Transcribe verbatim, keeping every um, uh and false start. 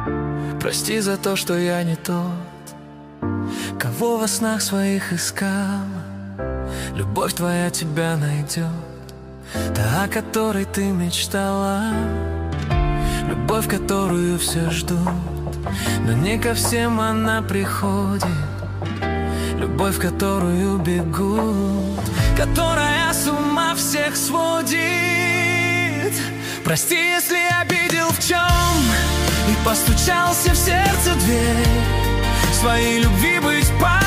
Прости за то, что я не тот, кого во снах своих искал. Любовь твоя тебя найдет, та, о которой ты мечтала. Любовь, которую все ждут, но не ко всем она приходит. Любовь, которую бегут, которая с ума всех сводит. Прости, если обидел в чем и постучался в сердце дверь. Своей любви быть по